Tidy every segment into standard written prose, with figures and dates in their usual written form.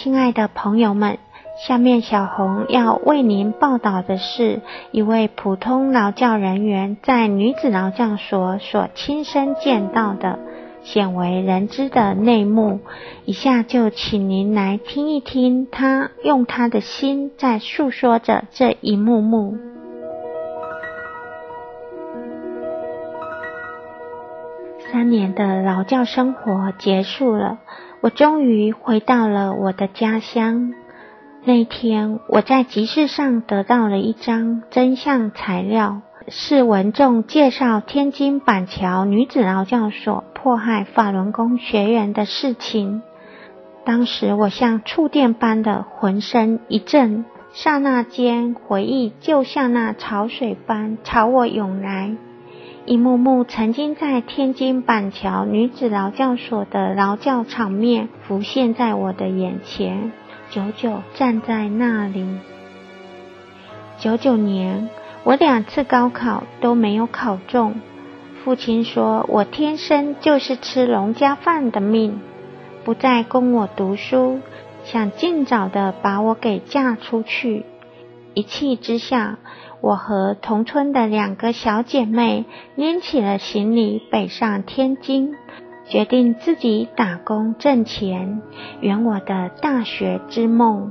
亲爱的朋友们，下面小红要为您报道的是一位普通劳教人员在女子劳教所所亲身见到的鲜为人知的内幕。以下就请您来听一听他用他的心在诉说着这一幕幕。3年的劳教生活结束了，我终于回到了我的家乡。那天我在集市上得到了一张真相材料，是文仲介绍天津板桥女子劳教所迫害法轮功学员的事情。当时我像触电般的浑身一震，刹那间回忆就像那潮水般朝我涌来，一幕幕曾经在天津板桥女子劳教所的劳教场面浮现在我的眼前，久久站在那里。99年，我2次高考都没有考中，父亲说我天生就是吃农家饭的命，不再供我读书，想尽早的把我给嫁出去。一气之下，我和同村的2个小姐妹拎起了行李北上天津，决定自己打工挣钱，圆我的大学之梦。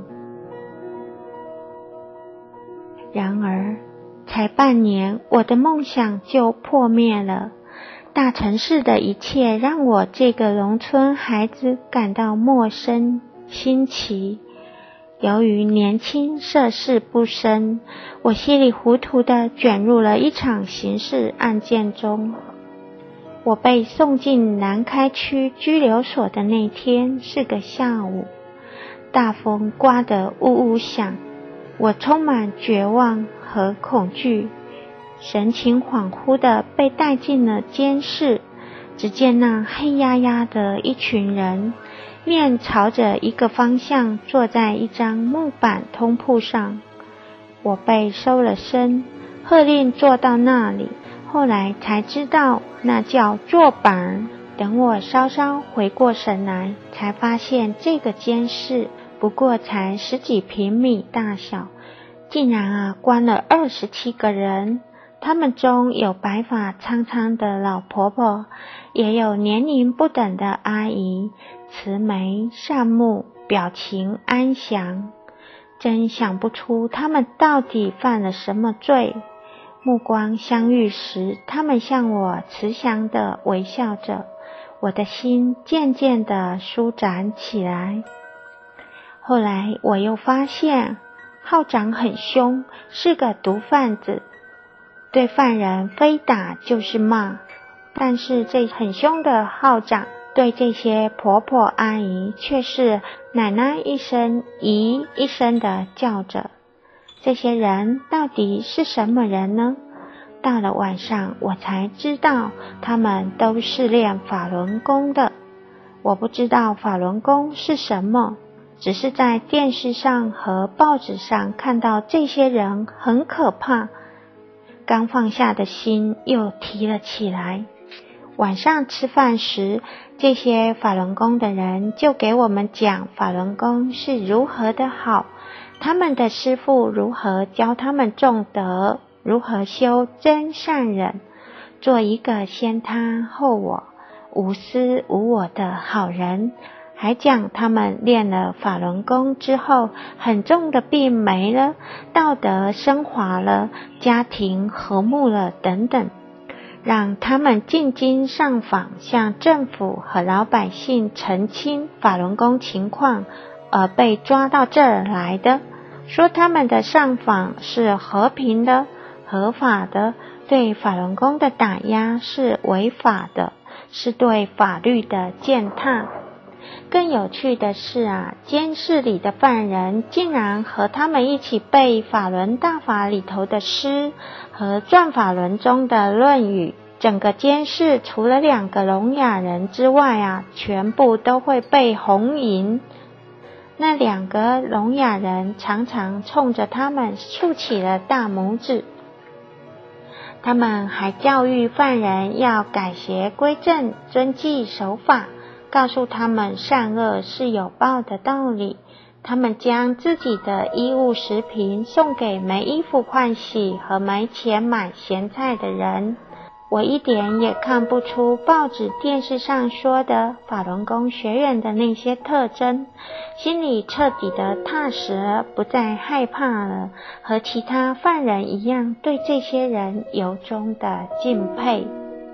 然而才半年，我的梦想就破灭了。大城市的一切让我这个农村孩子感到陌生新奇。由于年轻涉世不深，我稀里糊涂地卷入了一场刑事案件中。我被送进南开区拘留所的那天是个下午，大风刮得呜呜响，我充满绝望和恐惧，神情恍惚地被带进了监室。只见那黑压压的一群人，面朝着一个方向坐在一张木板通铺上。我被收了身，喝令坐到那里，后来才知道那叫坐板。等我稍稍回过神来，才发现这个监室不过才10几平米大小，竟然关了27个人。他们中有白发苍苍的老婆婆，也有年龄不等的阿姨，慈眉善目，表情安详。真想不出他们到底犯了什么罪。目光相遇时，他们向我慈祥地微笑着，我的心渐渐地舒展起来。后来我又发现，号长很凶，是个毒贩子，对犯人非打就是骂，但是这很凶的号长对这些婆婆阿姨却是奶奶一声姨一声的叫着。这些人到底是什么人呢？到了晚上，我才知道他们都是练法轮功的。我不知道法轮功是什么，只是在电视上和报纸上看到这些人很可怕，刚放下的心又提了起来。晚上吃饭时，这些法轮功的人就给我们讲法轮功是如何的好，他们的师父如何教他们重德，如何修真善忍，做一个先他后我，无私无我的好人。还讲他们练了法轮功之后，很重的病没了，道德升华了，家庭和睦了等等，让他们进京上访，向政府和老百姓澄清法轮功情况，而被抓到这儿来的，说他们的上访是和平的、合法的，对法轮功的打压是违法的，是对法律的践踏。更有趣的是监室里的犯人竟然和他们一起背法轮大法里头的诗和转法轮中的论语。整个监室除了2个聋哑人之外全部都会背红吟。那2个聋哑人常常冲着他们竖起了大拇指。他们还教育犯人要改邪归正，遵纪守法，告诉他们善恶是有报的道理， 他们将自己的衣物食品送给没衣服换洗和没钱买咸菜的人。我一点也看不出报纸电视上说的法轮功学员的那些特征，心里彻底的踏实了，不再害怕了，和其他犯人一样，对这些人由衷的敬佩。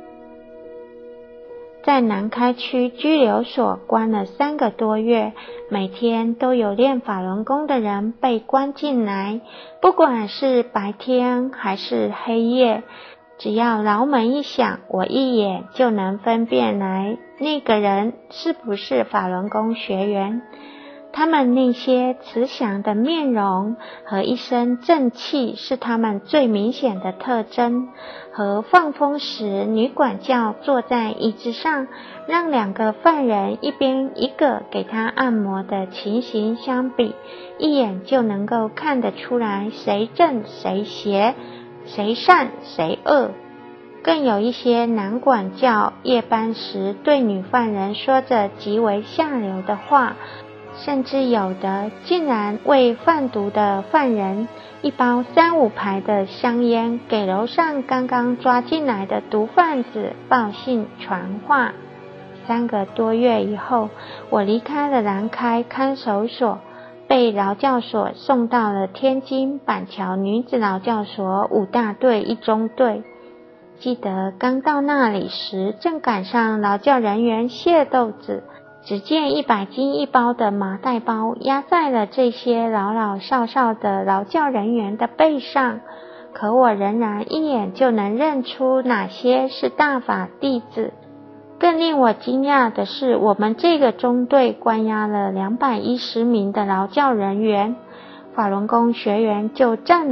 在南开区拘留所关了3个多月，每天都有练法轮功的人被关进来，不管是白天还是黑夜，只要牢门一响，我一眼就能分辨来那个人是不是法轮功学员。他们那些慈祥的面容和一身正气是他们最明显的特征，和放风时女管教坐在椅子上让2个犯人一边一个给他按摩的情形相比，一眼就能够看得出来谁正谁邪，谁善谁恶。更有一些男管教夜班时对女犯人说着极为下流的话，甚至有的竟然为贩毒的犯人一包3-5排的香烟给楼上刚刚抓进来的毒贩子报信传话。3个多月以后，我离开了南开看守所，被劳教所送到了天津板桥女子劳教所5大队1中队。记得刚到那里时，正赶上劳教人员卸豆子，只见100斤1包的麻袋包压在了这些老老少少的劳教人员的背上，可我仍然一眼就能认出哪些是大法弟子。更令我惊讶的是，我们这个中队关押了210名的劳教人员，法轮功学员就占了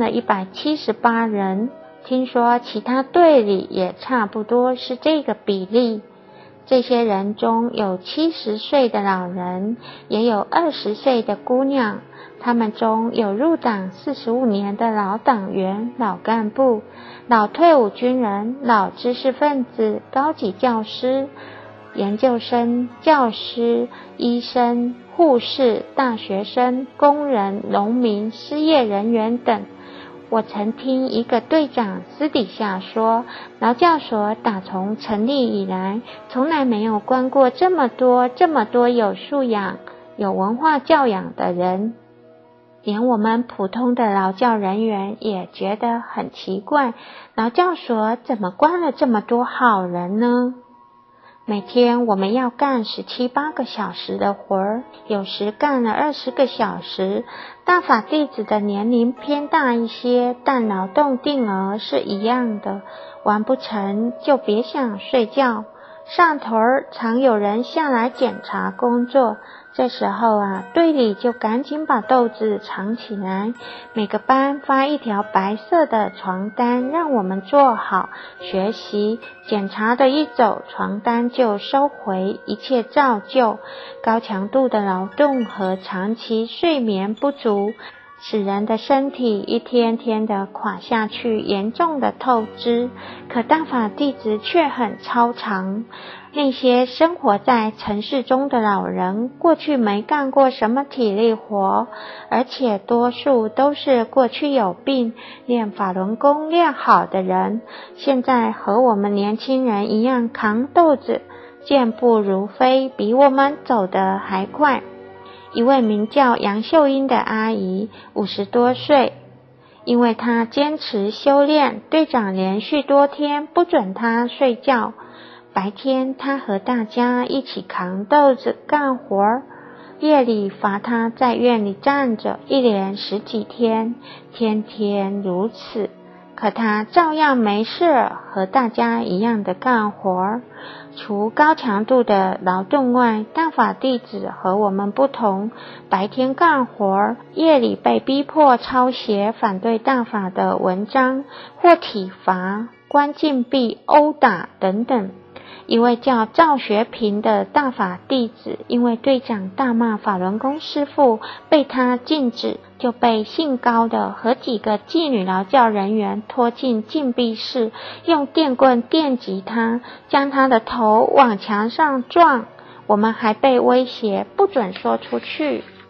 178人，听说其他队里也差不多是这个比例。这些人中有70岁的老人，也有20岁的姑娘，他们中有入党45年的老党员、老干部、老退伍军人、老知识分子、高级教师、研究生、教师、医生、护士、大学生、工人、农民、失业人员等。我曾听一个队长私底下说，劳教所打从成立以来，从来没有关过这么多有素养、有文化教养的人。连我们普通的劳教人员也觉得很奇怪，劳教所怎么关了这么多好人呢？每天我们要干17、8个小时的活儿，有时干了20个小时。大法弟子的年龄偏大一些，但劳动定额是一样的，完不成就别想睡觉。上头常有人下来检查工作，这时候队里就赶紧把豆子藏起来，每个班发一条白色的床单让我们坐好学习，检查的一走，床单就收回，一切照旧。高强度的劳动和长期睡眠不足使人的身体一天天的垮下去，严重的透支。可大法弟子却很超常。那些生活在城市中的老人，过去没干过什么体力活，而且多数都是过去有病练法轮功练好的人，现在和我们年轻人一样扛豆子，健步如飞，比我们走得还快。一位名叫杨秀英的阿姨50多岁，因为她坚持修炼，队长连续多天不准她睡觉。白天她和大家一起扛豆子干活，夜里罚她在院里站着，一连10几天，天天如此。可她照样没事，和大家一样的干活。除高强度的劳动外，大法弟子和我们不同，白天干活，夜里被逼迫抄写反对大法的文章，或体罚、关禁闭、殴打等等。一位叫赵学平的大法弟子，因为队长大骂法轮功师父，被他禁止，就被兴高的和几个妓女劳教人员拖进禁闭室，用电棍电击他，将他的头往墙上撞。我们还被威胁不准说出去。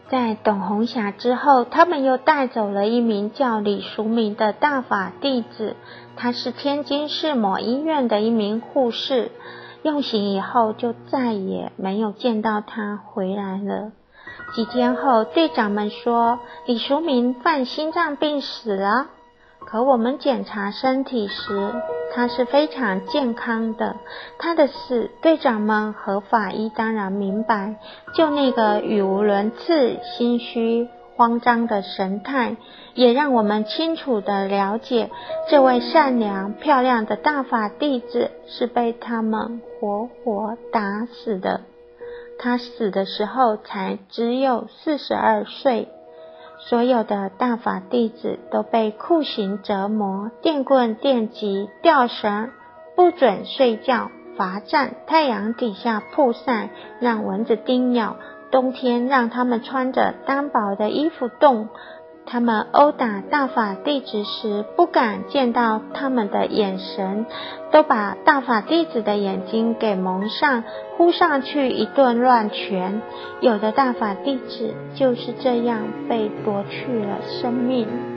在董红霞之后，他们又带走了一名叫李淑明的大法弟子，他是天津市某医院的一名护士，用刑以后就再也没有见到他回来了。几天后，队长们说李淑明犯心脏病死了，可我们检查身体时，他是非常健康的。他的死，队长们和法医当然明白，就那个语无伦次、心虚、慌张的神态，也让我们清楚地了解，这位善良漂亮的大法弟子是被他们活活打死的。他死的时候才只有42岁。所有的大法弟子都被酷刑折磨，电棍电击，吊绳，不准睡觉，罚站，太阳底下曝晒，让蚊子叮咬，冬天让他们穿着单薄的衣服冻。他们殴打大法弟子时，不敢见到他们的眼神，都把大法弟子的眼睛给蒙上，呼上去一顿乱拳。有的大法弟子就是这样被夺去了生命。